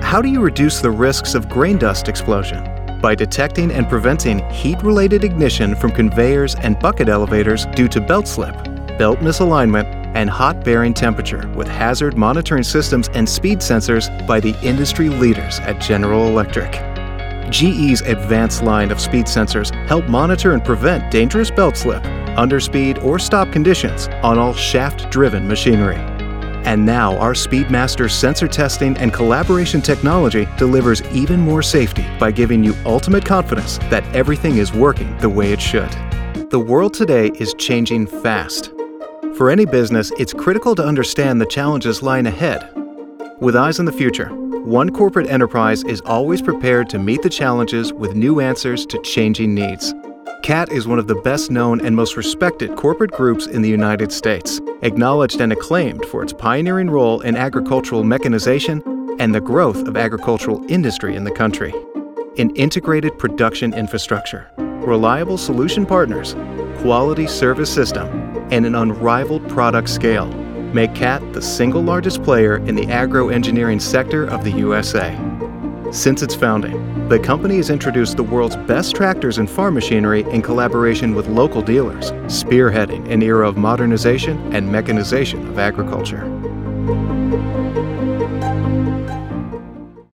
How do you reduce the risks of grain dust explosion? By detecting and preventing heat-related ignition from conveyors and bucket elevators due to belt slip, belt misalignment, and hot bearing temperature with hazard monitoring systems and speed sensors by the industry leaders at General Electric. GE's advanced line of speed sensors help monitor and prevent dangerous belt slip, underspeed, or stop conditions on all shaft-driven machinery. And now our Speedmaster sensor testing and collaboration technology delivers even more safety by giving you ultimate confidence that everything is working the way it should. The world today is changing fast. For any business, it's critical to understand the challenges lying ahead. With eyes on the future, one corporate enterprise is always prepared to meet the challenges with new answers to changing needs. CAT is one of the best-known and most respected corporate groups in the United States, acknowledged and acclaimed for its pioneering role in agricultural mechanization and the growth of agricultural industry in the country. In integrated production infrastructure, reliable solution partners, quality service system, and an unrivaled product scale make CAT the single largest player in the agro-engineering sector of the USA. Since its founding, the company has introduced the world's best tractors and farm machinery in collaboration with local dealers, spearheading an era of modernization and mechanization of agriculture.